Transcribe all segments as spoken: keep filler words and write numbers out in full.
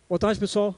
Boa tarde, pessoal.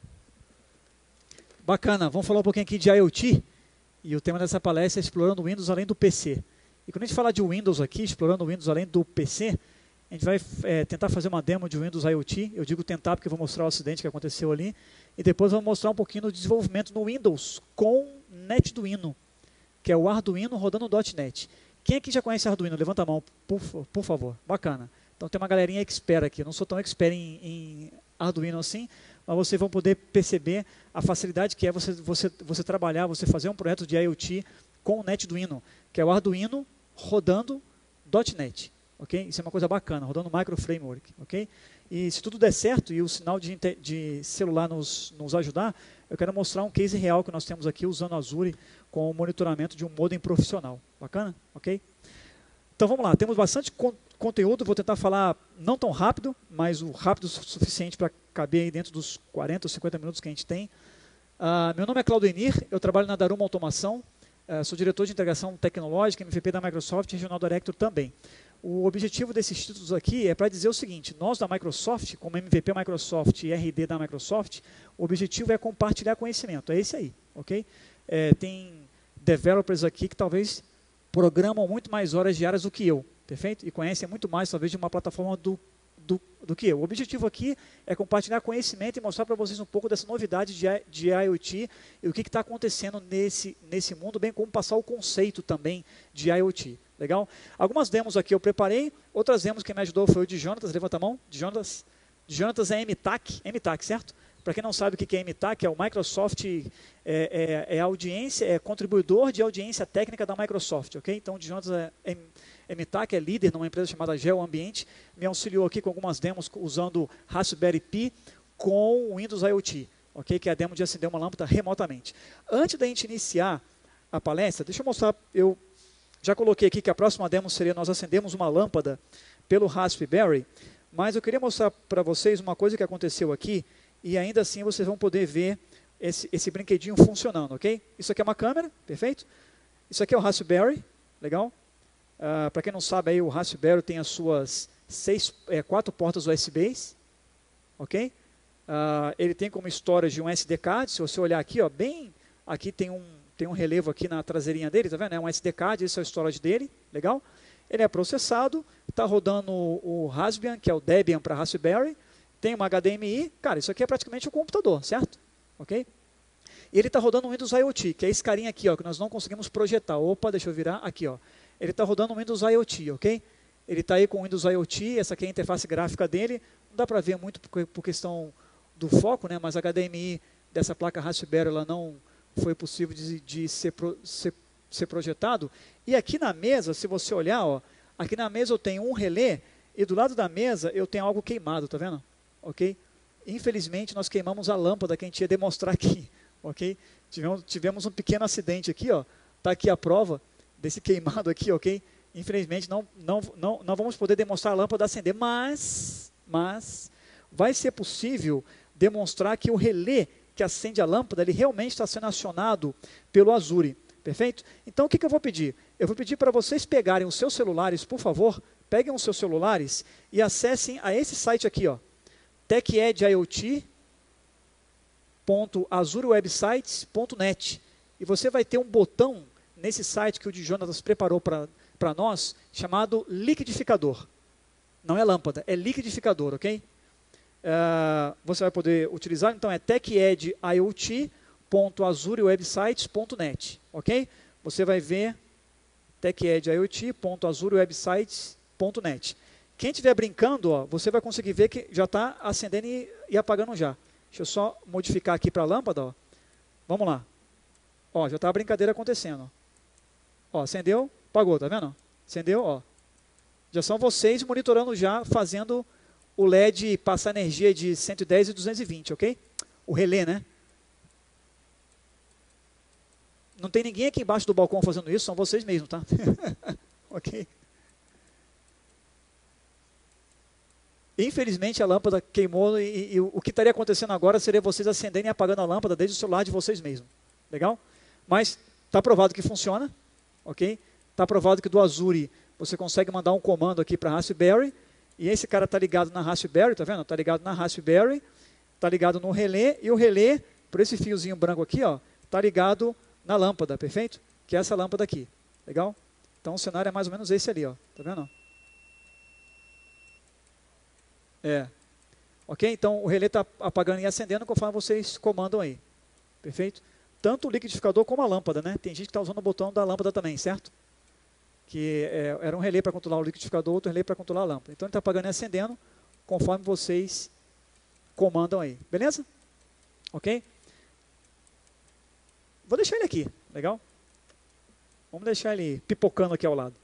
Bacana, vamos falar um pouquinho aqui de IoT. E o tema dessa palestra é explorando o Windows além do P C. E quando a gente fala de Windows aqui, explorando o Windows além do P C, a gente vai é, tentar fazer uma demo de Windows IoT. Eu digo tentar porque eu vou mostrar o acidente que aconteceu ali. E depois vou mostrar um pouquinho do desenvolvimento no Windows com NetDuino, que é o Arduino rodando .NET. Quem aqui já conhece Arduino? Levanta a mão, por, por favor. Bacana. Então tem uma galerinha expert aqui. Eu não sou tão expert em, em Arduino assim, mas vocês vão poder perceber a facilidade que é você, você, você trabalhar, você fazer um projeto de IoT com o NetDuino, que é o Arduino rodando .NET. Okay? Isso é uma coisa bacana, rodando Micro Framework. Okay? E se tudo der certo e o sinal de, de celular nos, nos ajudar, eu quero mostrar um case real que nós temos aqui usando Azure com o monitoramento de um modem profissional. Bacana? Ok? Então vamos lá, temos bastante con conteúdo, vou tentar falar não tão rápido, mas o rápido o suficiente para caber aí dentro dos quarenta ou cinquenta minutos que a gente tem. Uh, meu nome é Claudio Enir, eu trabalho na Daruma Automação, uh, sou diretor de integração tecnológica, M V P da Microsoft e Regional Director também. O objetivo desses títulos aqui é para dizer o seguinte: nós da Microsoft, como M V P Microsoft e R D da Microsoft, o objetivo é compartilhar conhecimento, é esse aí, ok? É, tem developers aqui que talvez programam muito mais horas diárias do que eu, perfeito? E conhecem muito mais, talvez, de uma plataforma do, do, do que eu. O objetivo aqui é compartilhar conhecimento e mostrar para vocês um pouco dessa novidade de, de IoT e o que está acontecendo nesse, nesse mundo, bem como passar o conceito também de IoT. Legal? Algumas demos aqui eu preparei, outras demos que me ajudou foi o de Jonatas, levanta a mão, de Jonatas. De Jonatas é M TAC, M TAC, certo? Para quem não sabe o que é M TAC, é o Microsoft, é, é, é audiência, é contribuidor de audiência técnica da Microsoft, ok? Então, o de Jonatas é M, M TAC, é líder numa empresa chamada GeoAmbiente, me auxiliou aqui com algumas demos usando Raspberry Pi com o Windows IoT, ok? Que é a demo de acender uma lâmpada remotamente. Antes da gente iniciar a palestra, deixa eu mostrar, eu já coloquei aqui que a próxima demo seria nós acendemos uma lâmpada pelo Raspberry, mas eu queria mostrar para vocês uma coisa que aconteceu aqui, e ainda assim vocês vão poder ver esse, esse brinquedinho funcionando, ok? Isso aqui é uma câmera, perfeito? Isso aqui é o Raspberry, legal? Uh, para quem não sabe, aí, o Raspberry tem as suas seis, é, quatro portas U S Bs, ok? Uh, ele tem como storage um S D card, se você olhar aqui, ó, bem, aqui tem um, tem um relevo aqui na traseirinha dele, tá vendo? É um S D card, esse é o storage dele, legal? Ele é processado, está rodando o, o Raspbian, que é o Debian para Raspberry, tem uma H D M I, cara, isso aqui é praticamente um computador, certo? Ok? E ele está rodando o Windows IoT, que é esse carinha aqui, ó, que nós não conseguimos projetar. Opa, deixa eu virar aqui, ó. Ele está rodando o Windows IoT, ok? Ele está aí com o Windows IoT, essa aqui é a interface gráfica dele. Não dá para ver muito por, por questão do foco, né? Mas a H D M I dessa placa Raspberry ela não foi possível de, de ser, pro, ser, ser projetado. E aqui na mesa, se você olhar, ó, aqui na mesa eu tenho um relé e do lado da mesa eu tenho algo queimado, tá vendo? Ok? Infelizmente, nós queimamos a lâmpada que a gente ia demonstrar aqui, ok? Tivemos, tivemos um pequeno acidente aqui, ó. Tá aqui a prova desse queimado aqui, ok? Infelizmente, não, não, não, não vamos poder demonstrar a lâmpada acender, mas, mas vai ser possível demonstrar que o relé que acende a lâmpada, ele realmente está sendo acionado pelo Azure, perfeito? Então, o que, que eu vou pedir? Eu vou pedir para vocês pegarem os seus celulares, por favor, peguem os seus celulares e acessem a esse site aqui, ó. techedge.iot ponto azure websites ponto net e você vai ter um botão nesse site que o de Jonatas preparou para nós, chamado liquidificador. Não é lâmpada, é liquidificador, ok? Uh, você vai poder utilizar, então é techedge.iot ponto azure websites ponto net, ok? Você vai ver techedge.iot ponto azure websites ponto net. Quem estiver brincando, ó, você vai conseguir ver que já está acendendo e, e apagando já. Deixa eu só modificar aqui para a lâmpada. Ó. Vamos lá. Ó, já está a brincadeira acontecendo. Ó, acendeu, apagou, tá vendo? Acendeu, ó. Já são vocês monitorando já, fazendo o L E D passar energia de cento e dez e duzentos e vinte, ok? O relé, né? Não tem ninguém aqui embaixo do balcão fazendo isso, são vocês mesmos, tá? Ok? Infelizmente a lâmpada queimou e, e, e o que estaria acontecendo agora seria vocês acenderem e apagando a lâmpada desde o celular de vocês mesmos. Legal? Mas está provado que funciona, ok? Está provado que do Azure você consegue mandar um comando aqui para Raspberry e esse cara está ligado na Raspberry, tá vendo? Está ligado na Raspberry está ligado no relé, e o relé, por esse fiozinho branco aqui, está ligado na lâmpada, perfeito? Que é essa lâmpada aqui, legal? Então o cenário é mais ou menos esse ali, ó, tá vendo? É, ok? Então o relé está apagando e acendendo conforme vocês comandam aí, perfeito? Tanto o liquidificador como a lâmpada, né? Tem gente que está usando o botão da lâmpada também, certo? Que é, era um relé para controlar o liquidificador, outro relé para controlar a lâmpada. Então ele está apagando e acendendo conforme vocês comandam aí, beleza? Ok? Vou deixar ele aqui, legal? Vamos deixar ele pipocando aqui ao lado.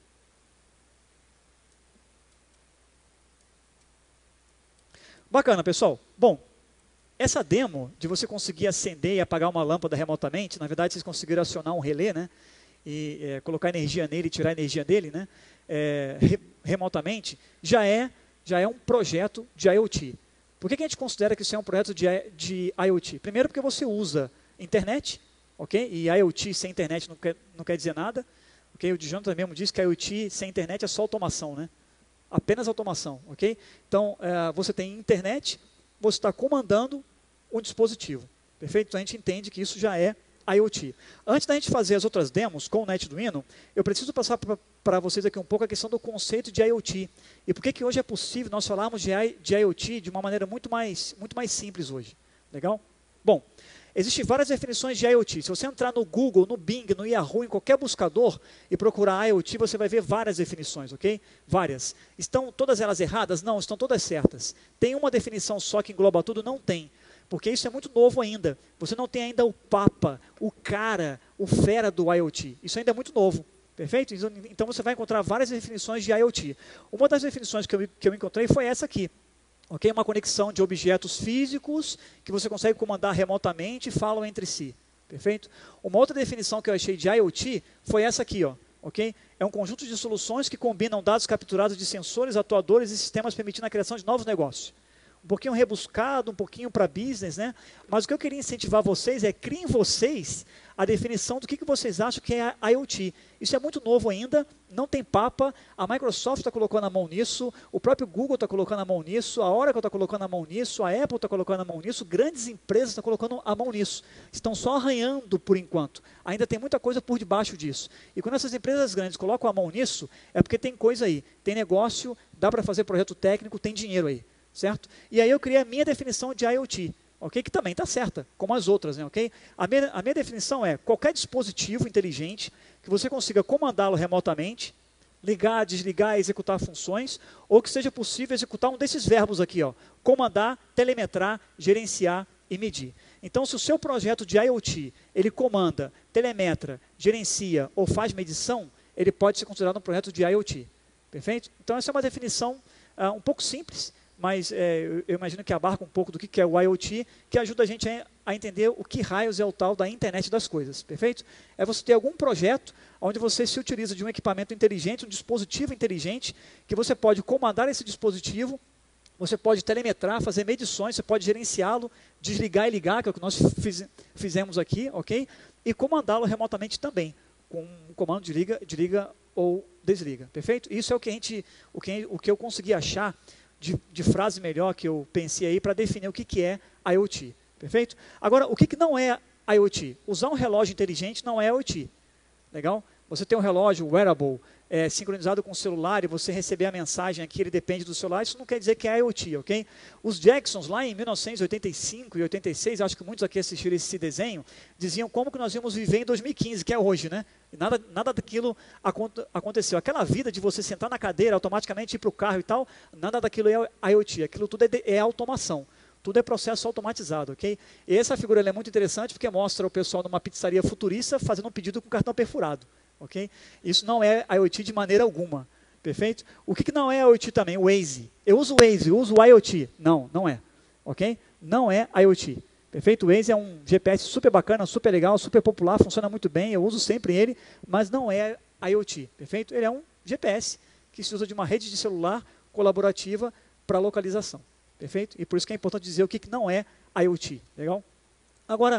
Bacana, pessoal. Bom, essa demo de você conseguir acender e apagar uma lâmpada remotamente, na verdade vocês conseguiram acionar um relé, né? E é, colocar energia nele e tirar energia dele, né? É, re, remotamente, já é, já é um projeto de IoT. Por que, que a gente considera que isso é um projeto de, de IoT? Primeiro porque você usa internet, ok? E IoT sem internet não quer, não quer dizer nada. Okay? O Djonathan mesmo disse que IoT sem internet é só automação, né? Apenas automação, ok? Então, é, você tem internet, você está comandando um dispositivo, perfeito? Então, a gente entende que isso já é IoT. Antes da gente fazer as outras demos com o NetDuino, eu preciso passar para vocês aqui um pouco a questão do conceito de IoT. E por que que hoje é possível nós falarmos de, I, de IoT de uma maneira muito mais, muito mais simples hoje. Legal? Bom, existem várias definições de IoT. Se você entrar no Google, no Bing, no Yahoo, em qualquer buscador e procurar IoT, você vai ver várias definições, ok? Várias. Estão todas elas erradas? Não, estão todas certas. Tem uma definição só que engloba tudo? Não tem. Porque isso é muito novo ainda. Você não tem ainda o papa, o cara, o fera do IoT. Isso ainda é muito novo. Perfeito? Então você vai encontrar várias definições de IoT. Uma das definições que eu, que eu encontrei foi essa aqui. Okay? Uma conexão de objetos físicos que você consegue comandar remotamente e falam entre si. Perfeito? Uma outra definição que eu achei de IoT foi essa aqui. Ó. Okay? É um conjunto de soluções que combinam dados capturados de sensores, atuadores e sistemas permitindo a criação de novos negócios. Um pouquinho rebuscado, um pouquinho para business, né? Mas o que eu queria incentivar vocês é criem vocês a definição do que, que vocês acham que é a IoT. Isso é muito novo ainda, não tem papa, a Microsoft está colocando a mão nisso, o próprio Google está colocando a mão nisso, a Oracle está colocando a mão nisso, a Apple está colocando a mão nisso, grandes empresas estão colocando a mão nisso. Estão só arranhando por enquanto. Ainda tem muita coisa por debaixo disso. E quando essas empresas grandes colocam a mão nisso, é porque tem coisa aí, tem negócio, dá para fazer projeto técnico, tem dinheiro aí. Certo? E aí eu criei a minha definição de IoT, ok? Que também está certa, como as outras, né? Okay? A, minha, a minha definição é qualquer dispositivo inteligente que você consiga comandá-lo remotamente, ligar, desligar, executar funções, ou que seja possível executar um desses verbos aqui, ó, comandar, telemetrar, gerenciar e medir. Então, se o seu projeto de IoT, ele comanda, telemetra, gerencia ou faz medição, ele pode ser considerado um projeto de IoT. Perfeito? Então, essa é uma definição uh, um pouco simples, mas é, eu imagino que abarca um pouco do que é o IoT, que ajuda a gente a, a entender o que raios é o tal da internet das coisas, perfeito? É você ter algum projeto onde você se utiliza de um equipamento inteligente, um dispositivo inteligente, que você pode comandar esse dispositivo, você pode telemetrar, fazer medições, você pode gerenciá-lo, desligar e ligar, que é o que nós fiz, fizemos aqui, ok? E comandá-lo remotamente também, com um comando de liga, de liga ou desliga, perfeito? Isso é o que, a gente, o que, o que eu consegui achar De, de frase melhor que eu pensei aí para definir o que, que é IoT, perfeito? Agora, o que, que não é IoT? Usar um relógio inteligente não é IoT, legal? Você tem um relógio wearable é, sincronizado com o celular e você receber a mensagem aqui, ele depende do celular, isso não quer dizer que é IoT, ok? Os Jacksons, lá em mil novecentos e oitenta e cinco e oitenta e seis, acho que muitos aqui assistiram esse desenho, diziam como que nós íamos viver em dois mil e quinze, que é hoje, né? E nada, nada daquilo aconteceu. Aquela vida de você sentar na cadeira, automaticamente ir para o carro e tal, nada daquilo é IoT, aquilo tudo é, de, é automação. Tudo é processo automatizado, ok? E essa figura ela é muito interessante porque mostra o pessoal numa pizzaria futurista fazendo um pedido com cartão perfurado. Okay? Isso não é IoT de maneira alguma, perfeito? O que, que não é IoT também? O Waze. Eu uso o Waze, eu uso o IoT. Não, não é, ok? Não é IoT, perfeito? O Waze é um G P S super bacana, super legal, super popular, funciona muito bem, eu uso sempre ele, mas não é IoT, perfeito? Ele é um G P S que se usa de uma rede de celular colaborativa para localização, perfeito? E por isso que é importante dizer o que, que não é IoT, legal? Agora,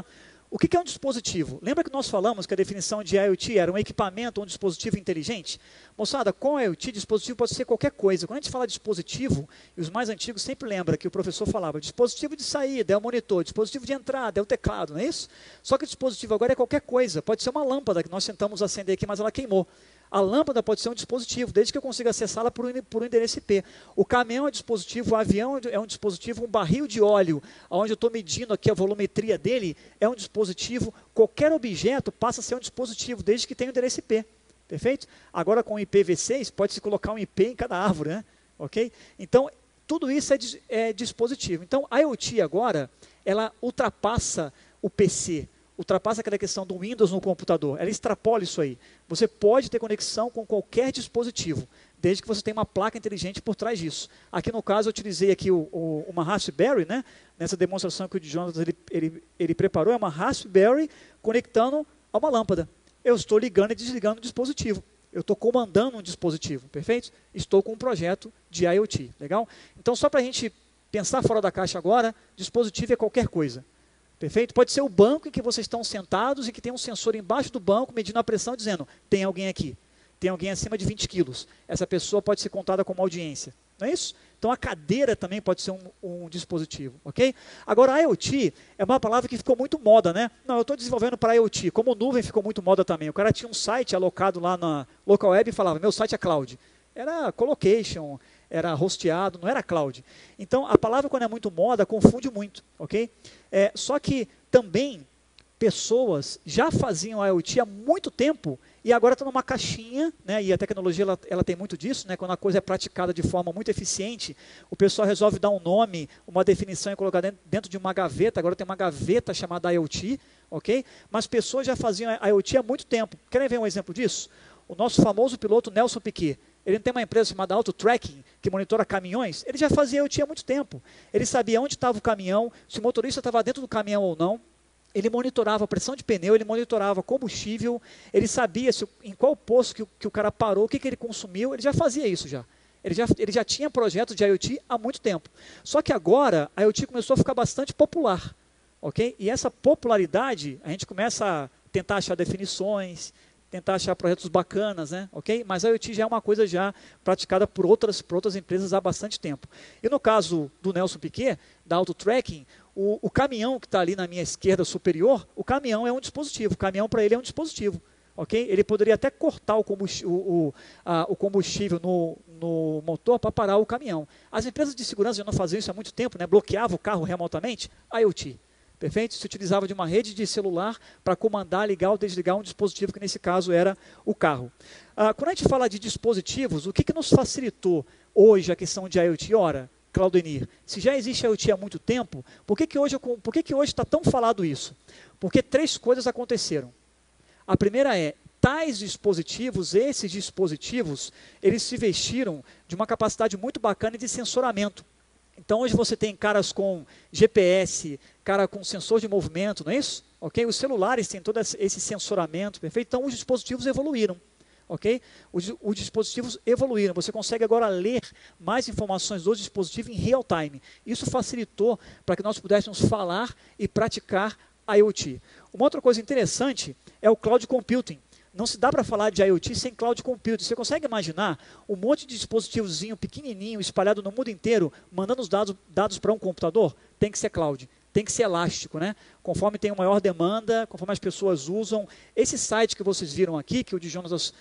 O que é um dispositivo? Lembra que nós falamos que a definição de IoT era um equipamento, um dispositivo inteligente? Moçada, com IoT, dispositivo pode ser qualquer coisa. Quando a gente fala de dispositivo, e os mais antigos sempre lembram que o professor falava dispositivo de saída, é o monitor, dispositivo de entrada, é o teclado, não é isso? Só que o dispositivo agora é qualquer coisa. Pode ser uma lâmpada que nós tentamos acender aqui, mas ela queimou. A lâmpada pode ser um dispositivo, desde que eu consiga acessá-la por, um, por um endereço I P. O caminhão é um dispositivo, o avião é um dispositivo, um barril de óleo, onde eu estou medindo aqui a volumetria dele, é um dispositivo. Qualquer objeto passa a ser um dispositivo, desde que tenha um endereço I P. Perfeito? Agora, com o I P v seis, pode-se colocar um I P em cada árvore, né? Ok? Então, tudo isso é, é dispositivo. Então, a IoT agora, ela ultrapassa o P C. Ultrapassa aquela questão do Windows no computador. Ela extrapola isso aí. Você pode ter conexão com qualquer dispositivo, desde que você tenha uma placa inteligente por trás disso. Aqui no caso, eu utilizei aqui o, o, uma Raspberry, né? Nessa demonstração que o Jonathan ele, ele, ele preparou, é uma Raspberry conectando a uma lâmpada. Eu estou ligando e desligando o dispositivo. Eu estou comandando um dispositivo, perfeito? Estou com um projeto de IoT, legal? Então, só para a gente pensar fora da caixa agora, dispositivo é qualquer coisa. Perfeito? Pode ser o banco em que vocês estão sentados e que tem um sensor embaixo do banco medindo a pressão dizendo, tem alguém aqui, tem alguém acima de vinte quilos. Essa pessoa pode ser contada como audiência. Não é isso? Então a cadeira também pode ser um, um dispositivo, ok? Agora a IoT é uma palavra que ficou muito moda, né? Não, eu estou desenvolvendo para IoT, como nuvem ficou muito moda também. O cara tinha um site alocado lá na local web e falava, meu site é cloud. Era colocation, era hosteado, não era cloud. Então, a palavra, quando é muito moda, confunde muito, ok? É, só que também pessoas já faziam IoT há muito tempo e agora estão numa caixinha, né? E a tecnologia ela, ela tem muito disso, né? Quando a coisa é praticada de forma muito eficiente, o pessoal resolve dar um nome, uma definição e colocar dentro, dentro de uma gaveta. Agora tem uma gaveta chamada IoT, ok? Mas pessoas já faziam IoT há muito tempo. Querem ver um exemplo disso? O nosso famoso piloto Nelson Piquet. Ele tem uma empresa chamada Auto Tracking, que monitora caminhões. Ele já fazia IoT há muito tempo. Ele sabia onde estava o caminhão, se o motorista estava dentro do caminhão ou não. Ele monitorava a pressão de pneu, ele monitorava combustível, ele sabia se, em qual posto que, que o cara parou, o que, que ele consumiu. Ele já fazia isso já. Ele já, ele já tinha projetos de IoT há muito tempo. Só que agora a IoT começou a ficar bastante popular. Okay? E essa popularidade, a gente começa a tentar achar definições, tentar achar projetos bacanas, né? Ok? Mas a IoT já é uma coisa já praticada por outras, por outras empresas há bastante tempo. E no caso do Nelson Piquet, da Auto Tracking, o, o caminhão que está ali na minha esquerda superior, o caminhão é um dispositivo. O caminhão para ele é um dispositivo. Okay? Ele poderia até cortar o combustível, o, o, a, o combustível no, no motor para parar o caminhão. As empresas de segurança já não faziam isso há muito tempo, né? Bloqueavam o carro remotamente. IoT. Perfeito? Se utilizava de uma rede de celular para comandar, ligar ou desligar um dispositivo, que nesse caso era o carro. Ah, quando a gente fala de dispositivos, o que, que nos facilitou hoje a questão de IoT? Ora, Claudenir, se já existe IoT há muito tempo, por que, que hoje por que, que hoje está tão falado isso? Porque três coisas aconteceram. A primeira é, tais dispositivos, esses dispositivos, eles se vestiram de uma capacidade muito bacana de sensoramento. Então, hoje você tem caras com G P S, cara com sensor de movimento, não é isso? Okay? Os celulares têm todo esse sensoramento, perfeito? Então, os dispositivos evoluíram. Okay? Os, os dispositivos evoluíram. Você consegue agora ler mais informações do dispositivo em real time. Isso facilitou para que nós pudéssemos falar e praticar IoT. Uma outra coisa interessante é o cloud computing. Não se dá para falar de IoT sem cloud computing. Você consegue imaginar um monte de dispositivozinho pequenininho, espalhado no mundo inteiro, mandando os dados, dados para um computador? Tem que ser cloud, tem que ser elástico, né? Conforme tem uma maior demanda, conforme as pessoas usam. Esse site que vocês viram aqui, que o Jonas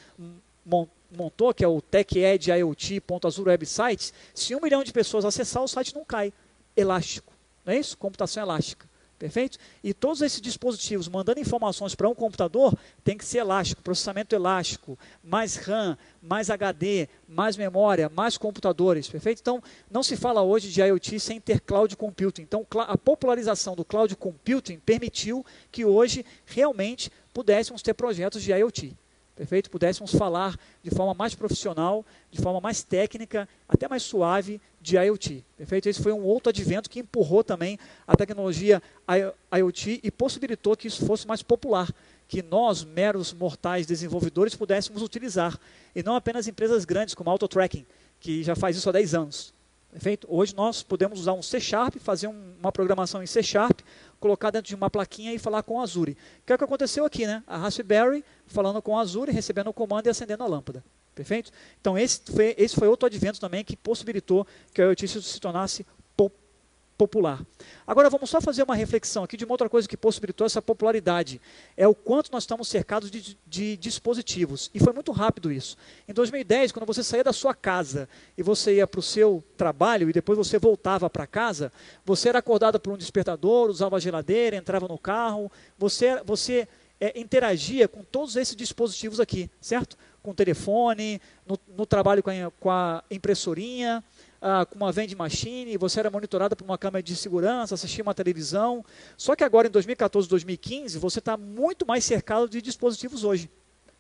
montou, que é o tech edge I O T ponto azure websites, se um milhão de pessoas acessar, o site não cai. Elástico, não é isso? Computação elástica. Perfeito? E todos esses dispositivos mandando informações para um computador tem que ser elástico, processamento elástico, mais RAM, mais H D, mais memória, mais computadores. Perfeito? Então, não se fala hoje de IoT sem ter cloud computing. Então, a popularização do cloud computing permitiu que hoje realmente pudéssemos ter projetos de IoT. Perfeito? Pudéssemos falar de forma mais profissional, de forma mais técnica, até mais suave de IoT. Perfeito? Esse foi um outro advento que empurrou também a tecnologia IoT e possibilitou que isso fosse mais popular, que nós, meros mortais desenvolvedores, pudéssemos utilizar, e não apenas empresas grandes como a Auto Tracking, que já faz isso há dez anos. Perfeito? Hoje nós podemos usar um C Sharp, fazer um, uma programação em C Sharp, colocar dentro de uma plaquinha e falar com o Azure. Que é o que aconteceu aqui, né? A Raspberry falando com o Azure, recebendo o comando e acendendo a lâmpada. Perfeito? Então, esse foi, esse foi outro advento também que possibilitou que a IoT se tornasse popular. Agora vamos só fazer uma reflexão aqui de uma outra coisa que possibilitou essa popularidade. É o quanto nós estamos cercados de, de dispositivos. E foi muito rápido isso. Em dois mil e dez, quando você saía da sua casa e você ia para o seu trabalho e depois você voltava para casa, você era acordado por um despertador, usava a geladeira, entrava no carro, você, você é, interagia com todos esses dispositivos aqui, certo? Com o telefone, no, no trabalho com a, com a impressorinha, Ah, com uma vending machine, você era monitorado por uma câmera de segurança, assistia uma televisão. Só que agora, em dois mil e quatorze, dois mil e quinze, você está muito mais cercado de dispositivos hoje.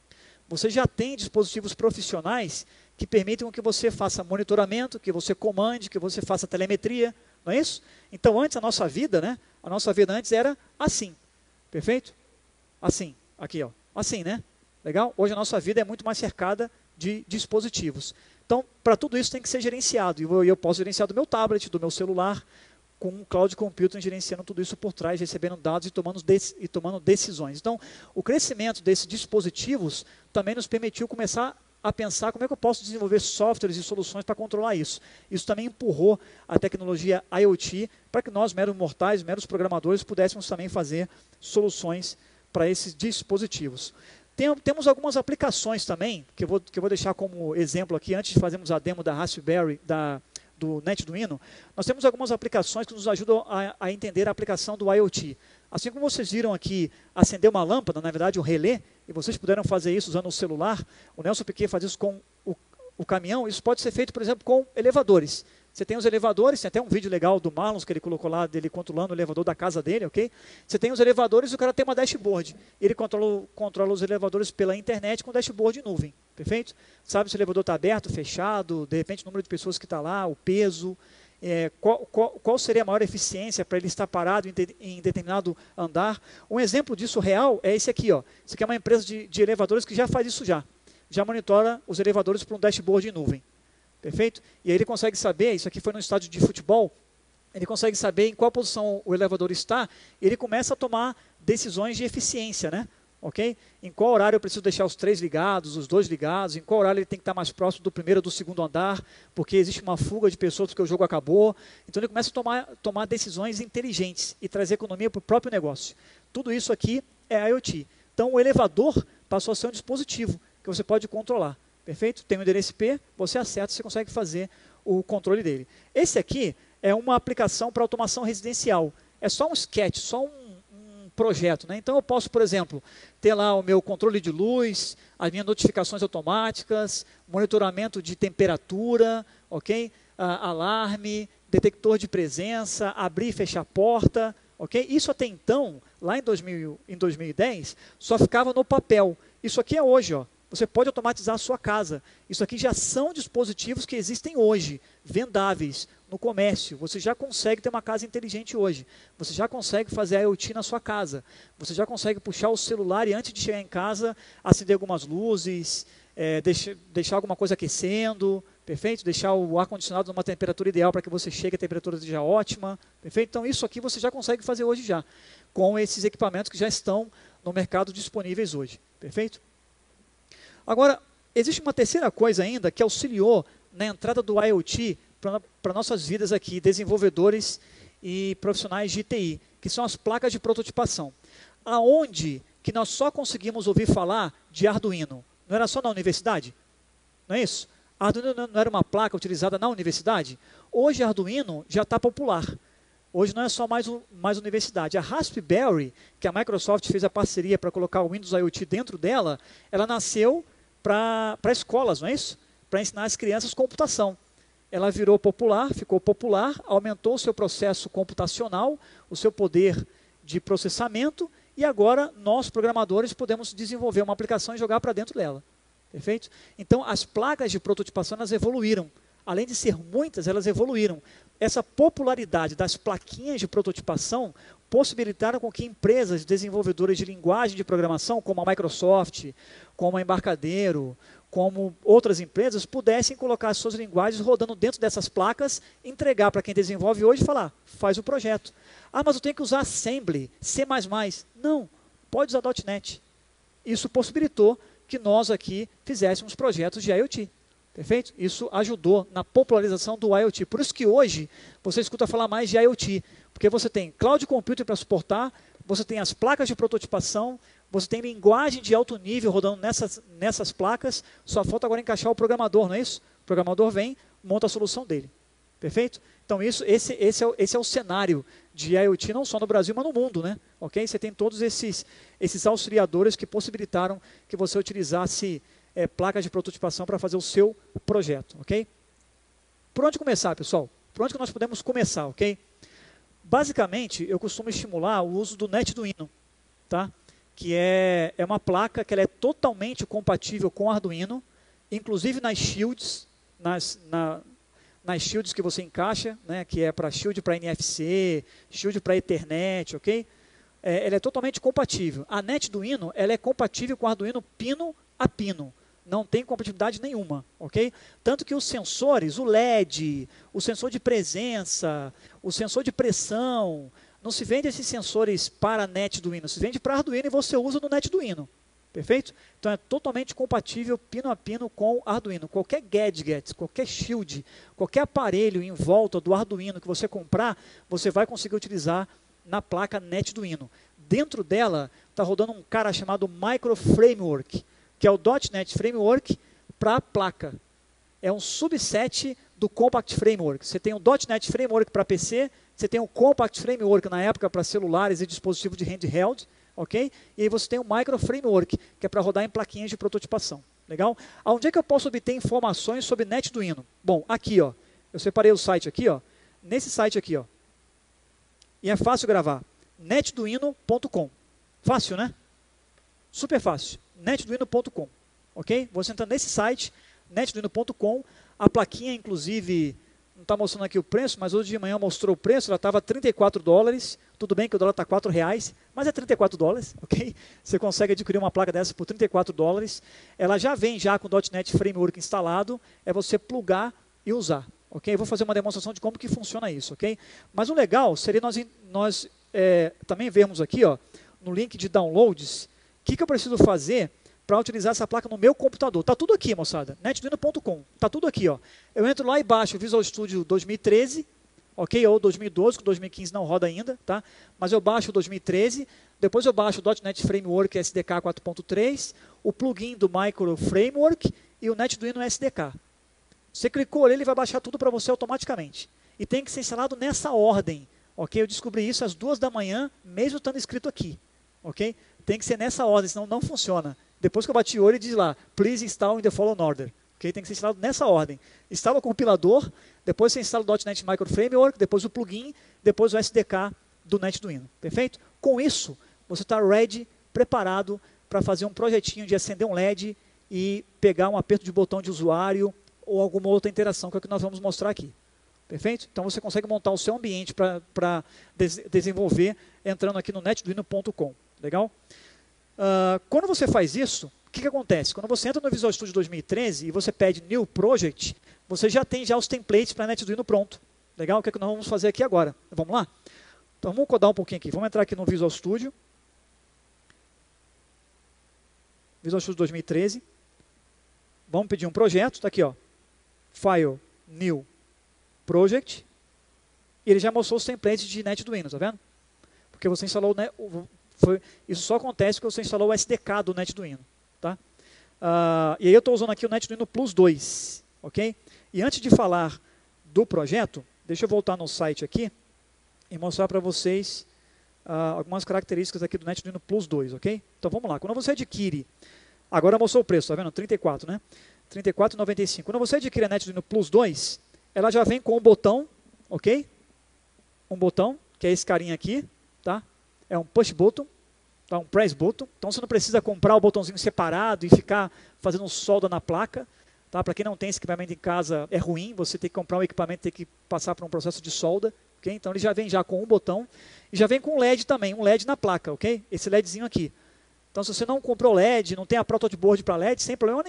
Você já tem dispositivos profissionais que permitem que você faça monitoramento, que você comande, que você faça telemetria, não é isso? Então, antes a nossa vida, né? A nossa vida antes era assim, perfeito? Assim, aqui, ó, assim, né? Legal? Hoje a nossa vida é muito mais cercada de dispositivos. Então, para tudo isso tem que ser gerenciado. E eu, eu posso gerenciar do meu tablet, do meu celular, com um cloud computing gerenciando tudo isso por trás, recebendo dados e tomando, e tomando decisões. Então, o crescimento desses dispositivos também nos permitiu começar a pensar como é que eu posso desenvolver softwares e soluções para controlar isso. Isso também empurrou a tecnologia IoT para que nós, meros mortais, meros programadores, pudéssemos também fazer soluções para esses dispositivos. Tem, temos algumas aplicações também, que eu, vou, que eu vou deixar como exemplo aqui, antes de fazermos a demo da Raspberry, da, do NetDuino. Nós temos algumas aplicações que nos ajudam a, a entender a aplicação do IoT. Assim como vocês viram aqui, acender uma lâmpada, na verdade um relé, e vocês puderam fazer isso usando o celular, o Nelson Piquet faz isso com o, o caminhão, isso pode ser feito, por exemplo, com elevadores. Você tem os elevadores, tem até um vídeo legal do Marlon que ele colocou lá, dele controlando o elevador da casa dele, ok? Você tem os elevadores e o cara tem uma dashboard. Ele controla, controla os elevadores pela internet com dashboard em nuvem, perfeito? Sabe se o elevador está aberto, fechado, de repente o número de pessoas que está lá, o peso, é, qual, qual, qual seria a maior eficiência para ele estar parado em, de, em determinado andar. Um exemplo disso real é esse aqui, ó. Isso aqui é uma empresa de, de elevadores que já faz isso já. Já monitora os elevadores por um dashboard em nuvem. Perfeito? E aí ele consegue saber, isso aqui foi no estádio de futebol, ele consegue saber em qual posição o elevador está, e ele começa a tomar decisões de eficiência, né? Ok? Em qual horário eu preciso deixar os três ligados, os dois ligados, em qual horário ele tem que estar mais próximo do primeiro ou do segundo andar, porque existe uma fuga de pessoas porque o jogo acabou. Então ele começa a tomar, tomar decisões inteligentes e trazer economia para o próprio negócio. Tudo isso aqui é IoT. Então o elevador passou a ser um dispositivo que você pode controlar. Perfeito? Tem o endereço I P, você acerta, você consegue fazer o controle dele. Esse aqui é uma aplicação para automação residencial. É só um sketch, só um, um projeto, né? Então eu posso, por exemplo, ter lá o meu controle de luz, as minhas notificações automáticas, monitoramento de temperatura, ok? Ah, alarme, detector de presença, abrir e fechar a porta, ok? Isso até então, lá em, dois mil, em dois mil e dez, só ficava no papel. Isso aqui é hoje, ó. Você pode automatizar a sua casa. Isso aqui já são dispositivos que existem hoje, vendáveis, no comércio. Você já consegue ter uma casa inteligente hoje. Você já consegue fazer a IoT na sua casa. Você já consegue puxar o celular e antes de chegar em casa, acender algumas luzes, é, deixar, deixar alguma coisa aquecendo, perfeito? Deixar o ar-condicionado numa temperatura ideal para que você chegue, a temperatura seja ótima, perfeito? Então isso aqui você já consegue fazer hoje já, com esses equipamentos que já estão no mercado disponíveis hoje, perfeito? Agora, existe uma terceira coisa ainda que auxiliou na entrada do IoT para nossas vidas aqui, desenvolvedores e profissionais de T I, que são as placas de prototipação. Aonde que nós só conseguimos ouvir falar de Arduino? Não era só na universidade? Não é isso? Arduino não era uma placa utilizada na universidade? Hoje Arduino já está popular. Hoje não é só mais, um, mais universidade. A Raspberry, que a Microsoft fez a parceria para colocar o Windows IoT dentro dela, ela nasceu para escolas, não é isso? Para ensinar as crianças computação. Ela virou popular, ficou popular, aumentou o seu processo computacional, o seu poder de processamento, e agora nós, programadores, podemos desenvolver uma aplicação e jogar para dentro dela. Perfeito? Então, as placas de prototipação, elas evoluíram. Além de ser muitas, elas evoluíram. Essa popularidade das plaquinhas de prototipação possibilitaram com que empresas desenvolvedoras de linguagem de programação, como a Microsoft, como a Embarcadero, como outras empresas, pudessem colocar as suas linguagens rodando dentro dessas placas, entregar para quem desenvolve hoje e falar, faz o projeto. Ah, mas eu tenho que usar Assembly, C mais mais. Não, pode usar .NET. Isso possibilitou que nós aqui fizéssemos projetos de IoT. Perfeito? Isso ajudou na popularização do IoT. Por isso que hoje você escuta falar mais de IoT, porque você tem cloud computing para suportar, você tem as placas de prototipação, você tem linguagem de alto nível rodando nessas, nessas placas, só falta agora encaixar o programador, não é isso? O programador vem, monta a solução dele. Perfeito? Então isso, esse, esse, é, o, esse é o cenário de IoT, não só no Brasil, mas no mundo, né? Ok? Você tem todos esses, esses auxiliadores que possibilitaram que você utilizasse é, placas de prototipação para fazer o seu projeto, ok? Por onde começar, pessoal? Por onde que nós podemos começar, ok? Basicamente, eu costumo estimular o uso do NetDuino, tá? Que é, é uma placa que ela é totalmente compatível com Arduino, inclusive nas shields, nas, na, nas shields que você encaixa, né? Que é para shield para N F C, shield para Ethernet, ok? É, ela é totalmente compatível. A NetDuino, ela é compatível com Arduino pino a pino. Não tem compatibilidade nenhuma, ok? Tanto que os sensores, o L E D, o sensor de presença, o sensor de pressão, não se vende esses sensores para NetDuino, se vende para Arduino e você usa no NetDuino, perfeito? Então é totalmente compatível pino a pino com Arduino. Qualquer gadget, qualquer shield, qualquer aparelho em volta do Arduino que você comprar, você vai conseguir utilizar na placa NetDuino. Dentro dela está rodando um cara chamado Micro Framework, que é o .NET Framework para a placa. É um subset do Compact Framework. Você tem o .NET Framework para P C, você tem o Compact Framework na época para celulares e dispositivos de handheld, ok? E aí você tem o Micro Framework, que é para rodar em plaquinhas de prototipação. Legal? Onde é que eu posso obter informações sobre NetDuino? Bom, aqui, ó. Eu separei o site aqui, ó. Nesse site aqui, ó. E é fácil gravar. netduino ponto com. Fácil, né? Super fácil. netduino ponto com, ok? Você entra nesse site, netduino ponto com, a plaquinha, inclusive, não está mostrando aqui o preço, mas hoje de manhã mostrou o preço, ela estava trinta e quatro dólares, tudo bem que o dólar está quatro reais, mas é trinta e quatro dólares, ok? Você consegue adquirir uma placa dessa por trinta e quatro dólares, ela já vem já com o .NET Framework instalado, é você plugar e usar, ok? Eu vou fazer uma demonstração de como que funciona isso, ok? Mas o legal seria nós, nós é, também vermos aqui, ó, no link de downloads, o que, que eu preciso fazer para utilizar essa placa no meu computador? Está tudo aqui, moçada. netduino ponto com. Está tudo aqui. Ó. Eu entro lá e baixo o Visual Studio dois mil e treze, ok? Ou dois mil e doze, que dois mil e quinze não roda ainda. Tá? Mas eu baixo o dois mil e treze, depois eu baixo o .NET Framework S D K quatro ponto três, o plugin do Micro Framework e o NetDuino S D K. Você clicou ali, ele vai baixar tudo para você automaticamente. E tem que ser instalado nessa ordem. Ok? Eu descobri isso às duas da manhã, mesmo estando escrito aqui. Ok? Tem que ser nessa ordem, senão não funciona. Depois que eu bati o olho, ele diz lá, please install in the following order. Okay? Tem que ser instalado nessa ordem. Instala o compilador, depois você instala o .NET Micro Framework, depois o plugin, depois o S D K do NetDuino. Perfeito? Com isso, você está ready, preparado para fazer um projetinho de acender um L E D e pegar um aperto de botão de usuário ou alguma outra interação, que é o que nós vamos mostrar aqui. Perfeito? Então você consegue montar o seu ambiente para des desenvolver entrando aqui no netduino ponto com. Legal? Uh, quando você faz isso, o que, que acontece? Quando você entra no Visual Studio dois mil e treze e você pede New Project, você já tem já os templates para NetDuino pronto. Legal? O que, é que nós vamos fazer aqui agora? Vamos lá? Então vamos codar um pouquinho aqui. Vamos entrar aqui no Visual Studio. Visual Studio dois mil e treze. Vamos pedir um projeto. Está aqui, ó. File, New Project. E ele já mostrou os templates de NetDuino, tá vendo? Porque você instalou, né, foi, isso só acontece porque você instalou o S D K do NetDuino. Tá? Uh, e aí eu estou usando aqui o NetDuino Plus dois. Ok? E antes de falar do projeto, deixa eu voltar no site aqui e mostrar para vocês uh, algumas características aqui do NetDuino Plus dois. Ok? Então vamos lá. Quando você adquire, agora mostrou o preço, tá vendo? trinta e quatro, né? trinta e quatro reais e noventa e cinco centavos. Quando você adquire a NetDuino Plus dois, ela já vem com um botão, ok? Um botão, que é esse carinha aqui. Tá? É um push button, tá? Um press button. Então você não precisa comprar o botãozinho separado e ficar fazendo solda na placa. Tá? Para quem não tem esse equipamento em casa, é ruim. Você tem que comprar um equipamento, tem que passar por um processo de solda. Okay? Então ele já vem já com um botão e já vem com um L E D também, um L E D na placa. Okay? Esse LEDzinho aqui. Então se você não comprou L E D, não tem a protoboard para L E D, sem problema nenhum.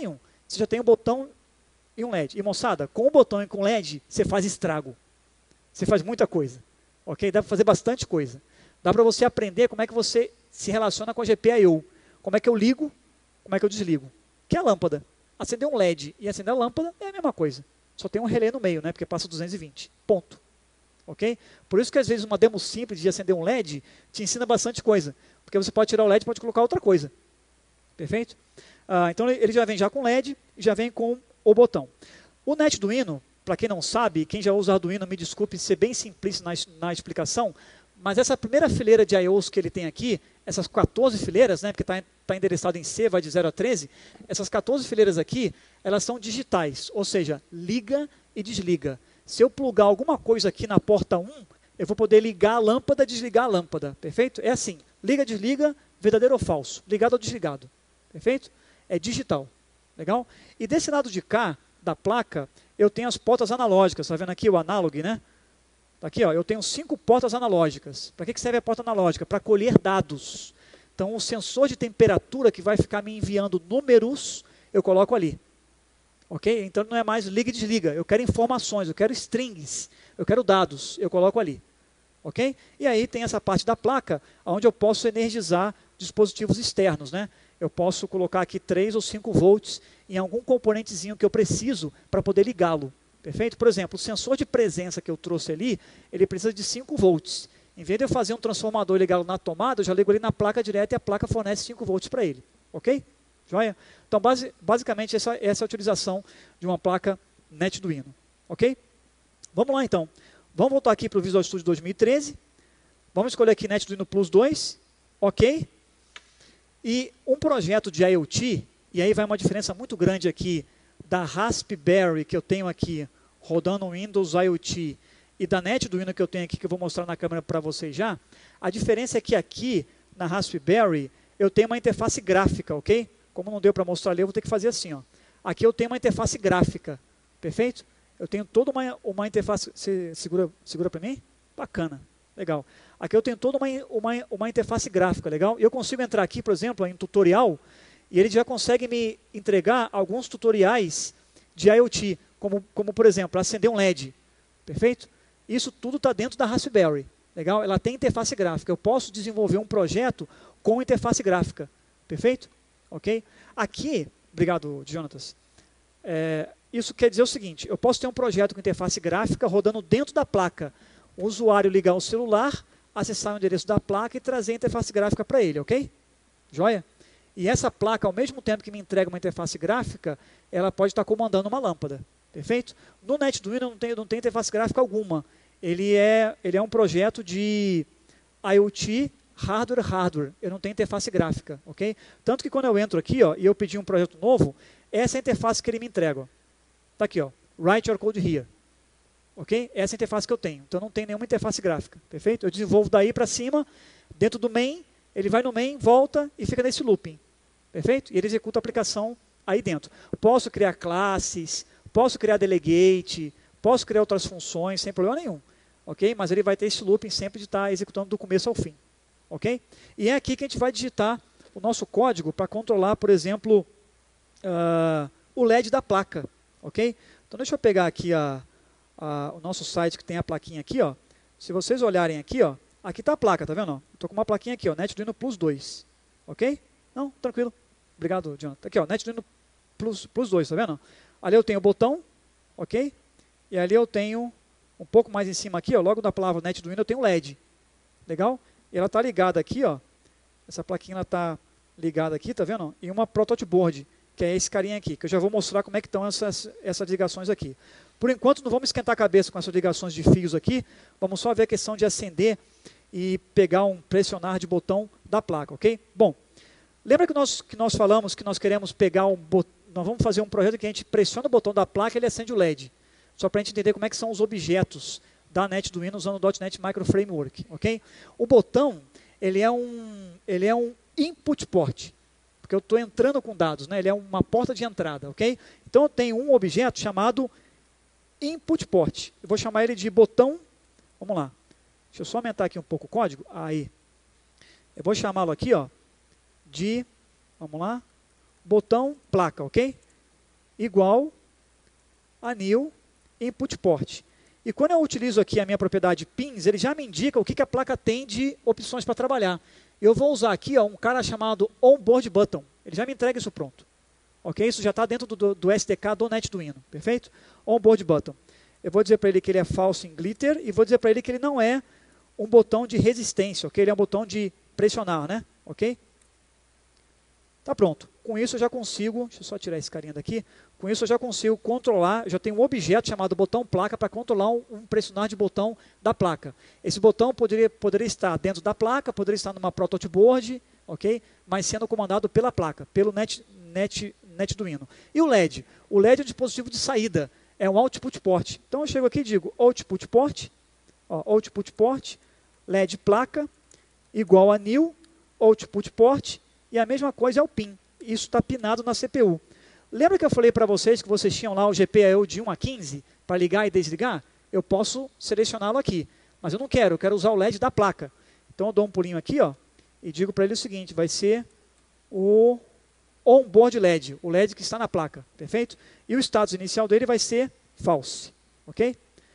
você já tem um botão e um L E D. E moçada, com o botão e com L E D, você faz estrago. Você faz muita coisa. Ok? Dá para fazer bastante coisa. Dá para você aprender como é que você se relaciona com a G P I O. Como é que eu ligo, como é que eu desligo. Que é a lâmpada. Acender um L E D e acender a lâmpada é a mesma coisa. Só tem um relé no meio, né? Porque passa duzentos e vinte. Ponto. Ok? Por isso que às vezes uma demo simples de acender um L E D te ensina bastante coisa. Porque você pode tirar o L E D e pode colocar outra coisa. Perfeito? Ah, então ele já vem já com L E D e já vem com o botão. O NetDuino, para quem não sabe, quem já usa Arduino, me desculpe ser bem simplista na, na explicação, mas essa primeira fileira de I Os que ele tem aqui, essas quatorze fileiras, né, porque está tá endereçado em C, vai de zero a treze, essas quatorze fileiras aqui, elas são digitais, ou seja, liga e desliga. Se eu plugar alguma coisa aqui na porta um, eu vou poder ligar a lâmpada, desligar a lâmpada, perfeito? É assim, liga, desliga, verdadeiro ou falso, ligado ou desligado, perfeito? É digital, legal? E desse lado de cá, da placa, eu tenho as portas analógicas, está vendo aqui o analog, né? Tá aqui, ó, eu tenho cinco portas analógicas. Para que serve a porta analógica? Para colher dados. Então, o sensor de temperatura que vai ficar me enviando números, eu coloco ali. Ok? Então, não é mais liga e desliga. Eu quero informações, eu quero strings, eu quero dados, eu coloco ali. Ok? E aí tem essa parte da placa, onde eu posso energizar dispositivos externos, né? Eu posso colocar aqui três ou cinco volts em algum componentezinho que eu preciso para poder ligá-lo. Perfeito? Por exemplo, o sensor de presença que eu trouxe ali, ele precisa de cinco volts. Em vez de eu fazer um transformador e ligá-lo na tomada, eu já ligo ali na placa direta e a placa fornece cinco volts para ele. Ok? Joia? Então, base, basicamente, essa, essa é a utilização de uma placa NetDuino. Ok? Vamos lá, então. Vamos voltar aqui para o Visual Studio dois mil e treze. Vamos escolher aqui NetDuino Plus dois. Ok? E um projeto de IoT, e aí vai uma diferença muito grande aqui da Raspberry que eu tenho aqui, rodando o Windows IoT, e da NetDuino que eu tenho aqui, que eu vou mostrar na câmera para vocês já, a diferença é que aqui, na Raspberry, eu tenho uma interface gráfica, ok? Como não deu para mostrar ali, eu vou ter que fazer assim, ó. Aqui eu tenho uma interface gráfica, perfeito? Eu tenho toda uma, uma interface... Você segura, segura para mim? Bacana, legal. Aqui eu tenho toda uma, uma, uma interface gráfica, legal? E eu consigo entrar aqui, por exemplo, em tutorial, e ele já consegue me entregar alguns tutoriais de IoT, como, como por exemplo, acender um L E D, perfeito? Isso tudo está dentro da Raspberry, legal? Ela tem interface gráfica, eu posso desenvolver um projeto com interface gráfica, perfeito? Ok? Aqui, obrigado, Jonatas, é, isso quer dizer o seguinte, eu posso ter um projeto com interface gráfica rodando dentro da placa, o usuário ligar o celular, acessar o endereço da placa e trazer a interface gráfica para ele, ok? Joia? E essa placa, ao mesmo tempo que me entrega uma interface gráfica, ela pode estar comandando uma lâmpada. Perfeito? No NetDuino não tem, não tem interface gráfica alguma. Ele é, ele é um projeto de IoT hardware-hardware. Eu não tenho interface gráfica. Okay? Tanto que quando eu entro aqui ó, e eu pedi um projeto novo, essa é a interface que ele me entrega. Está aqui, ó, write your code here. Okay? Essa é a interface que eu tenho. Então não tem nenhuma interface gráfica. Perfeito? Eu desenvolvo daí para cima, dentro do main. Ele vai no main, volta e fica nesse looping. Perfeito? E ele executa a aplicação aí dentro. Posso criar classes, posso criar delegate, posso criar outras funções sem problema nenhum. Ok? Mas ele vai ter esse looping sempre de estar executando do começo ao fim. Ok? E é aqui que a gente vai digitar o nosso código para controlar, por exemplo, uh, o L E D da placa. Ok? Então deixa eu pegar aqui a, a, o nosso site que tem a plaquinha aqui. Ó. Se vocês olharem aqui, ó, aqui está a placa, tá vendo? Estou com uma plaquinha aqui, ó, NetDuino Plus dois. Ok? Não, tranquilo. Obrigado, Jonathan. Aqui, ó, NetDuino Plus, Plus dois, tá vendo? Ali eu tenho o botão, ok? E ali eu tenho, um pouco mais em cima aqui, ó, logo da palavra NetDuino, eu tenho L E D. Legal? E ela está ligada aqui, ó. Essa plaquinha está ligada aqui, tá vendo? E uma prototype board, que é esse carinha aqui, que eu já vou mostrar como é que estão essas, essas ligações aqui. Por enquanto, não vamos esquentar a cabeça com essas ligações de fios aqui, vamos só ver a questão de acender e pegar um pressionar de botão da placa, ok? Bom, lembra que nós, que nós falamos que nós queremos pegar um botão, nós vamos fazer um projeto que a gente pressiona o botão da placa e ele acende o L E D. Só para a gente entender como é que são os objetos da NetDuino usando o .NET Micro Framework, ok? O botão, ele é um, ele é um input port, porque eu estou entrando com dados, né? Ele é uma porta de entrada, ok? Então eu tenho um objeto chamado input port. Eu vou chamar ele de botão, vamos lá. Deixa eu só aumentar aqui um pouco o código. Aí. Eu vou chamá-lo aqui, ó, de, vamos lá, botão placa, ok? igual a new input port. E quando eu utilizo aqui a minha propriedade pins, ele já me indica o que, que a placa tem de opções para trabalhar. Eu vou usar aqui ó, um cara chamado onboard button. Ele já me entrega isso pronto. Ok? Isso já está dentro do, do, do S D K do NetDuino. Perfeito? Onboard button. Eu vou dizer para ele que ele é false in glitter e vou dizer para ele que ele não é um botão de resistência. Ok? Ele é um botão de pressionar, né? Ok? Tá pronto. Com isso eu já consigo, deixa eu só tirar esse carinha daqui, com isso eu já consigo controlar, eu já tenho um objeto chamado botão placa para controlar um, um pressionar de botão da placa. Esse botão poderia, poderia estar dentro da placa, poderia estar numa prototype board, ok? Mas sendo comandado pela placa, pelo Net, Net, NetDuino. E o L E D? O L E D é um dispositivo de saída, é um output port. Então eu chego aqui e digo output port, ó, output port, L E D placa, igual a new, output port, e a mesma coisa é o pin. Isso está pinado na C P U. Lembra que eu falei para vocês que vocês tinham lá o G P I O de um a quinze para ligar e desligar? Eu posso selecioná-lo aqui, mas eu não quero, eu quero usar o L E D da placa. Então eu dou um pulinho aqui ó, e digo para ele o seguinte, vai ser o onboard L E D, o L E D que está na placa, perfeito? E o status inicial dele vai ser false, ok?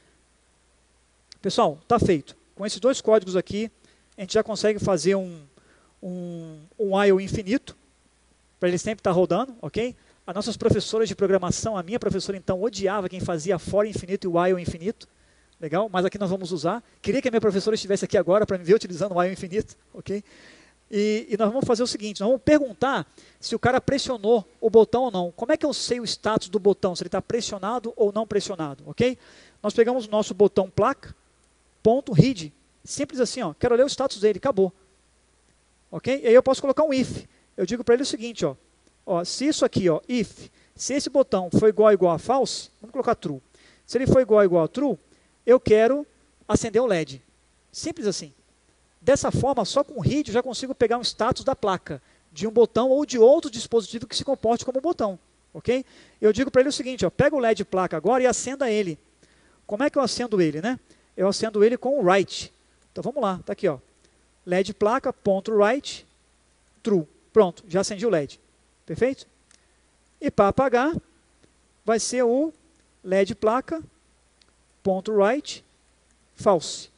Pessoal, está feito. Com esses dois códigos aqui, a gente já consegue fazer um, um, um I O infinito, para ele sempre estar rodando, ok? As nossas professoras de programação, a minha professora então odiava quem fazia for infinito e while infinito, legal? Mas aqui nós vamos usar. Queria que a minha professora estivesse aqui agora para me ver utilizando o while infinito, ok? E, e nós vamos fazer o seguinte, nós vamos perguntar se o cara pressionou o botão ou não. Como é que eu sei o status do botão, se ele está pressionado ou não pressionado, ok? Nós pegamos o nosso botão placa, ponto, read, simples assim, ó, quero ler o status dele, acabou, ok? E aí eu posso colocar um if. Eu digo para ele o seguinte, ó, ó, se isso aqui, ó, if, se esse botão for igual a igual a false, vamos colocar true. Se ele for igual a igual a true, eu quero acender o L E D. Simples assim. Dessa forma, só com o read eu já consigo pegar um status da placa, de um botão ou de outro dispositivo que se comporte como botão, ok? Eu digo para ele o seguinte, ó, pega o L E D placa agora e acenda ele. Como é que eu acendo ele, né? Eu acendo ele com o write. Então vamos lá, tá aqui, ó, L E D placa, ponto write, true. Pronto, já acendi o L E D. Perfeito? E para apagar, vai ser o L E D placa, ponto write, false.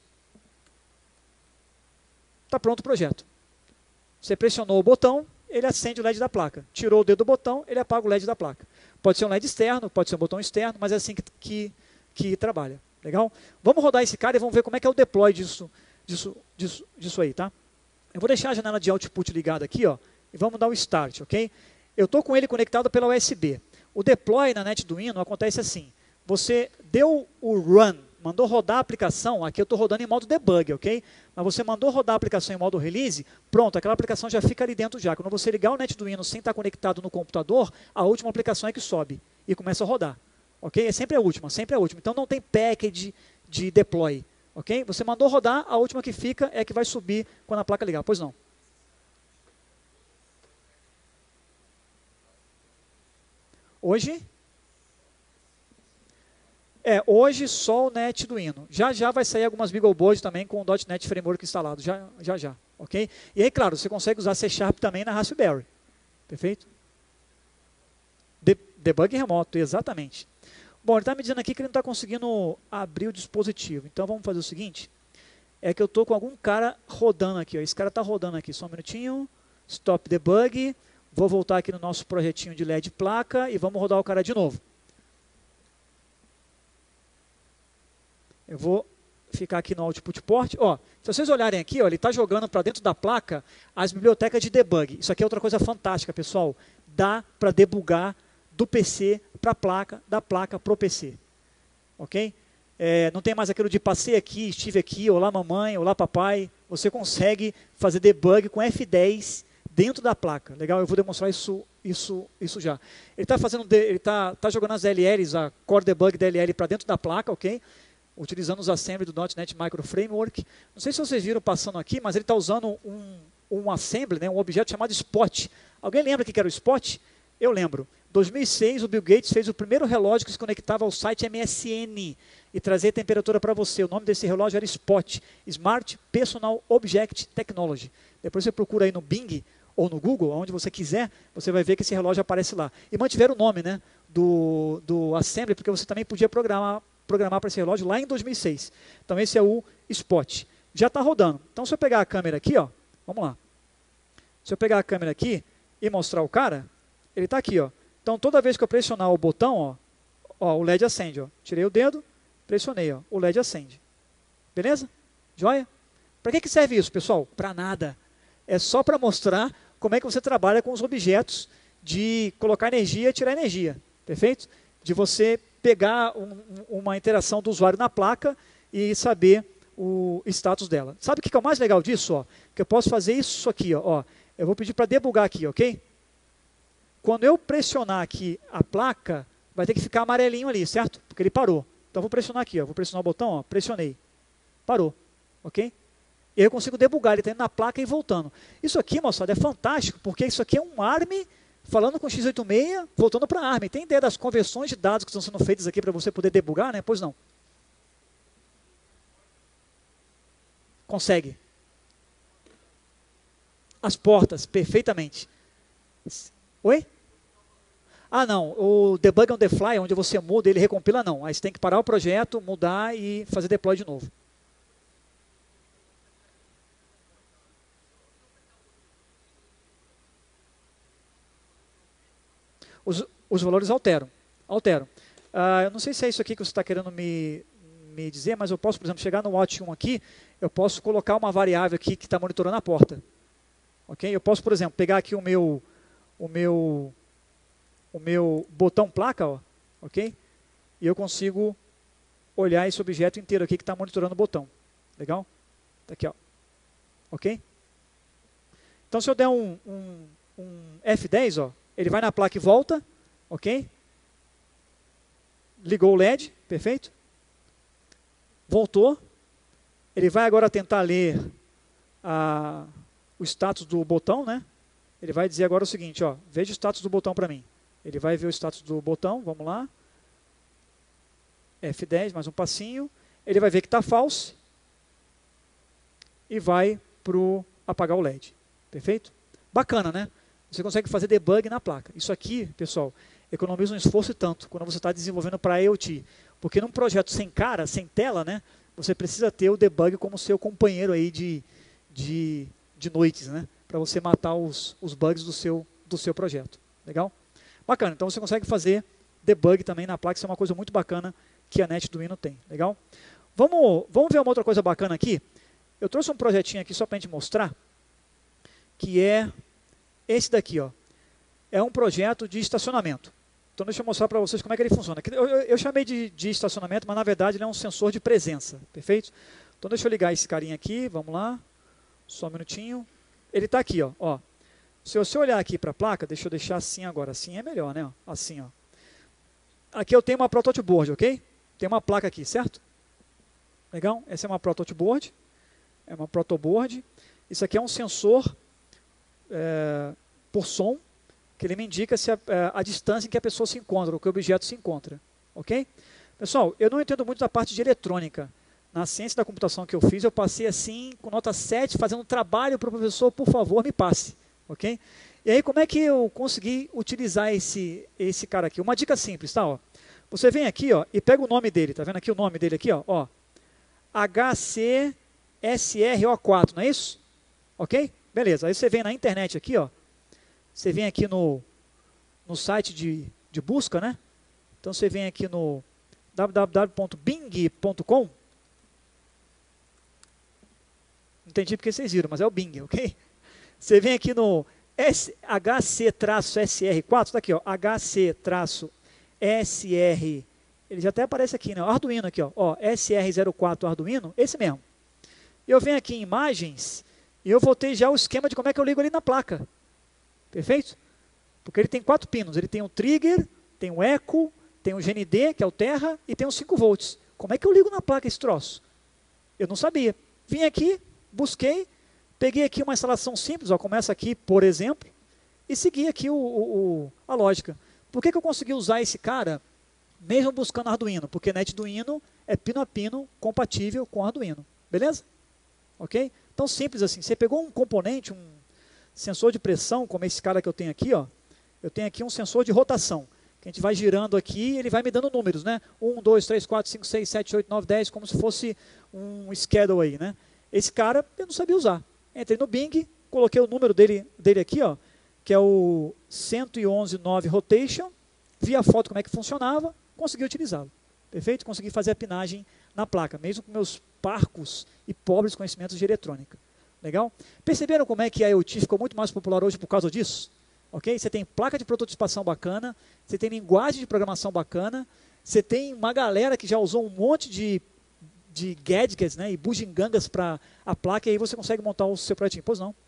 Está pronto o projeto. Você pressionou o botão, ele acende o L E D da placa. Tirou o dedo do botão, ele apaga o L E D da placa. Pode ser um L E D externo, pode ser um botão externo, mas é assim que, que, que trabalha. Legal? Vamos rodar esse cara e vamos ver como é que é o deploy disso, disso, disso, disso aí, tá? Eu vou deixar a janela de output ligada aqui, ó, e vamos dar o start, ok? Eu estou com ele conectado pela U S B. O deploy na NetDuino acontece assim. Você deu o run, mandou rodar a aplicação, aqui eu estou rodando em modo debug, ok? Mas você mandou rodar a aplicação em modo release, pronto, aquela aplicação já fica ali dentro já. Quando você ligar o NetDuino sem estar conectado no computador, a última aplicação é que sobe e começa a rodar, ok? É sempre a última, sempre a última. Então não tem package de deploy, ok? Você mandou rodar, a última que fica é que vai subir quando a placa ligar, pois não? Hoje? É, hoje só o NetDuino. Já já vai sair algumas BeagleBoards também com o .NET Framework instalado, já já, já, ok? E aí, claro, você consegue usar C Sharp também na Raspberry, perfeito? De, debug remoto, exatamente. Bom, ele está me dizendo aqui que ele não está conseguindo abrir o dispositivo, então vamos fazer o seguinte, é que eu estou com algum cara rodando aqui, ó. Esse cara está rodando aqui, só um minutinho, stop debug. Vou voltar aqui no nosso projetinho de L E D placa e vamos rodar o cara de novo. Eu vou ficar aqui no output port. Ó, se vocês olharem aqui, ó, ele está jogando para dentro da placa as bibliotecas de debug. Isso aqui é outra coisa fantástica, pessoal. Dá para debugar do P C para a placa, da placa para o P C. Ok? É, não tem mais aquilo de passei aqui, estive aqui, olá mamãe, olá papai. Você consegue fazer debug com F dez dentro da placa. Legal? Eu vou demonstrar isso, isso, isso já. Ele está fazendo, ele tá, tá jogando as D L Ls, a Core Debug D L L para dentro da placa, ok? Utilizando os assembly do .NET Micro Framework. Não sei se vocês viram passando aqui, mas ele está usando um, um assembly, né, um objeto chamado Spot. Alguém lembra o que era o Spot? Eu lembro. Em dois mil e seis, o Bill Gates fez o primeiro relógio que se conectava ao site M S N e trazia temperatura para você. O nome desse relógio era Spot, Smart Personal Object Technology. Depois você procura aí no Bing ou no Google, onde você quiser, você vai ver que esse relógio aparece lá. E mantiveram o nome, né? do, do Assembly, porque você também podia programar, programar para esse relógio lá em dois mil e seis. Então esse é o Spot. Já está rodando. Então se eu pegar a câmera aqui, ó, vamos lá. Se eu pegar a câmera aqui e mostrar o cara, ele está aqui, ó. Então toda vez que eu pressionar o botão, ó, ó, o L E D acende, ó. Tirei o dedo, pressionei, ó, o L E D acende. Beleza? Joia? Para que que serve isso, pessoal? Para nada. É só para mostrar como é que você trabalha com os objetos de colocar energia e tirar energia. Perfeito? De você pegar um, uma interação do usuário na placa e saber o status dela. Sabe o que é o mais legal disso? Ó? Que eu posso fazer isso aqui. Ó, ó. Eu vou pedir para debugar aqui, ok? Quando eu pressionar aqui a placa, vai ter que ficar amarelinho ali, certo? Porque ele parou. Então, eu vou pressionar aqui. Ó. Vou pressionar o botão, ó. Pressionei. Parou. Ok? E aí eu consigo debugar. Ele está indo na placa e voltando. Isso aqui, moçada, é fantástico, porque isso aqui é um ARM falando com x oitenta e seis, voltando para ARM. Tem ideia das conversões de dados que estão sendo feitas aqui para você poder debugar, né? Pois não. Consegue. As portas, perfeitamente. Oi? Ah, não. O debug on the fly, onde você muda, ele recompila, não. Aí você tem que parar o projeto, mudar e fazer deploy de novo. Os, os valores alteram. alteram. Ah, eu não sei se é isso aqui que você está querendo me, me dizer, mas eu posso, por exemplo, chegar no watch um aqui, eu posso colocar uma variável aqui que está monitorando a porta. Ok? Eu posso, por exemplo, pegar aqui o meu, o meu, o meu botão placa, ó, ok? E eu consigo olhar esse objeto inteiro aqui que está monitorando o botão. Legal? Tá aqui, ó. Ok? Então, se eu der um, um, um F dez, ó, ele vai na placa e volta, ok? Ligou o L E D, perfeito? Voltou. Ele vai agora tentar ler a, o status do botão, né? Ele vai dizer agora o seguinte, ó, veja o status do botão para mim. Ele vai ver o status do botão, vamos lá. F dez, mais um passinho. Ele vai ver que está false e vai para apagar o L E D. Perfeito? Bacana, né? Você consegue fazer debug na placa. Isso aqui, pessoal, economiza um esforço e tanto quando você está desenvolvendo para IoT. Porque num projeto sem cara, sem tela, né, você precisa ter o debug como seu companheiro aí de, de, de noites, né, para você matar os, os bugs do seu, do seu projeto. Legal? Bacana. Então você consegue fazer debug também na placa. Isso é uma coisa muito bacana que a NetDuino tem. Legal? Vamos, vamos ver uma outra coisa bacana aqui. Eu trouxe um projetinho aqui só para a gente mostrar, que é esse daqui, ó, é um projeto de estacionamento. Então deixa eu mostrar para vocês como é que ele funciona. Eu, eu, eu chamei de, de estacionamento, mas na verdade ele é um sensor de presença, perfeito? Então deixa eu ligar esse carinha aqui, vamos lá, só um minutinho. Ele está aqui, ó, ó. Se você olhar aqui para a placa, deixa eu deixar assim agora, assim é melhor, né? Assim, ó. Aqui eu tenho uma prototype board, ok? Tem uma placa aqui, certo? Legal? Essa é uma prototype board, é uma protoboard. Isso aqui é um sensor É, por som, que ele me indica se a, a, a distância em que a pessoa se encontra, ou que o objeto se encontra. Ok? Pessoal, eu não entendo muito da parte de eletrônica. Na ciência da computação que eu fiz, eu passei assim, com nota sete, fazendo trabalho para o professor, por favor, me passe. Ok? E aí, como é que eu consegui utilizar esse, esse cara aqui? Uma dica simples, tá? Ó. Você vem aqui, ó, e pega o nome dele, tá vendo aqui o nome dele aqui, ó? ó H C S R O quatro, não é isso? Ok? Beleza, aí você vem na internet aqui, ó. Você vem aqui no, no site de, de busca, né? Então você vem aqui no w w w ponto bing ponto com. Não entendi porque vocês viram, mas é o Bing, ok? Você vem aqui no H C S R quatro, tá aqui, ó. H C S R, ele já até aparece aqui, né? Arduino aqui, ó. ó S R zero quatro Arduino, esse mesmo. Eu venho aqui em imagens. E eu vou ter já o esquema de como é que eu ligo ali na placa. Perfeito? Porque ele tem quatro pinos. Ele tem o trigger, tem o eco, tem o G N D, que é o terra, e tem os cinco volts. Como é que eu ligo na placa esse troço? Eu não sabia. Vim aqui, busquei, peguei aqui uma instalação simples, ó, começa aqui, por exemplo, e segui aqui o, o, o, a lógica. Por que, que eu consegui usar esse cara, mesmo buscando Arduino? Porque NetDuino é pino a pino compatível com Arduino. Beleza? Ok? Tão simples assim. Você pegou um componente, um sensor de pressão, como esse cara que eu tenho aqui, ó. Eu tenho aqui um sensor de rotação. que a gente vai girando aqui e ele vai me dando números, né? um, dois, três, quatro, cinco, seis, sete, oito, nove, dez, como se fosse um schedule aí, né? Esse cara eu não sabia usar. Entrei no Bing, coloquei o número dele, dele aqui, ó, que é o cento e onze ponto nove Rotation, vi a foto como é que funcionava, consegui utilizá-lo. Perfeito? Consegui fazer a pinagem na placa, mesmo com meus parcos e pobres conhecimentos de eletrônica. Legal? Perceberam como é que a IoT ficou muito mais popular hoje por causa disso? Ok? Você tem placa de prototipação bacana, você tem linguagem de programação bacana, você tem uma galera que já usou um monte de, de gadgets, né, e bugigangas para a placa, e aí você consegue montar o seu projetinho. Pois não?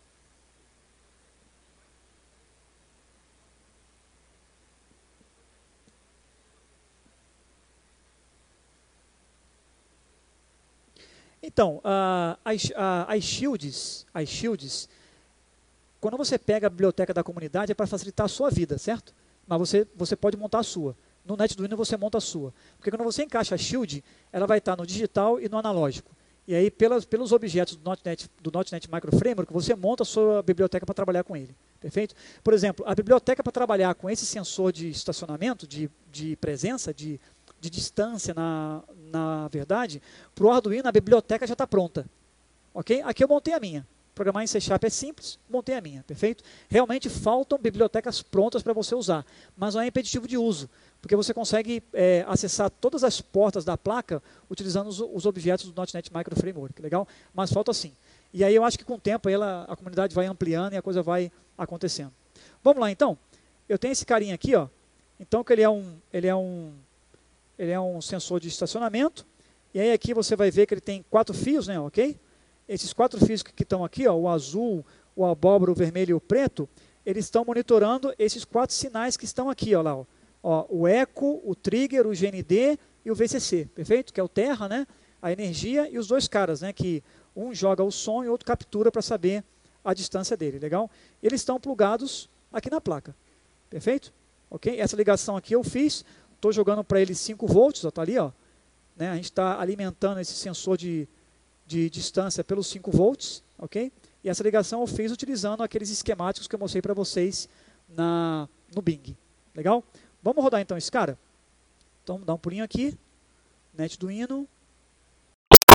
Então, uh, as, uh, as shields, as shields, quando você pega a biblioteca da comunidade é para facilitar a sua vida, certo? Mas você, você pode montar a sua. No NetDuino você monta a sua. Porque quando você encaixa a shield, ela vai estar no digital e no analógico. E aí, pelas, pelos objetos do .NET, do .NET Micro Framework, você monta a sua biblioteca para trabalhar com ele. Perfeito? Por exemplo, a biblioteca para trabalhar com esse sensor de estacionamento, de, de presença, de de distância, na, na verdade, para o Arduino a biblioteca já está pronta. Ok? Aqui eu montei a minha. Programar em C Sharp é simples, montei a minha, perfeito? Realmente faltam bibliotecas prontas para você usar, mas não é impeditivo de uso, porque você consegue é, acessar todas as portas da placa utilizando os, os objetos do .NET Micro Framework, legal? Mas falta sim. E aí eu acho que com o tempo ela, a comunidade vai ampliando e a coisa vai acontecendo. Vamos lá então? Eu tenho esse carinha aqui, ó. Então que ele é um... Ele é um Ele é um sensor de estacionamento. E aí aqui você vai ver que ele tem quatro fios, né, ok? Esses quatro fios que estão aqui, ó, o azul, o abóbora, o vermelho e o preto, eles estão monitorando esses quatro sinais que estão aqui, ó, lá, ó. Ó, o eco, o trigger, o G N D e o V C C, perfeito? Que é o terra, né, a energia e os dois caras, né, que um joga o som e o outro captura para saber a distância dele, legal? Eles estão plugados aqui na placa, perfeito? Ok? Essa ligação aqui eu fiz. Estou jogando para ele cinco volts, está ali, ó, né? A gente está alimentando esse sensor de, de distância pelos cinco volts, ok? E essa ligação eu fiz utilizando aqueles esquemáticos que eu mostrei para vocês na, no Bing. Legal? Vamos rodar então esse cara? Então, vamos dar um pulinho aqui, NetDuino.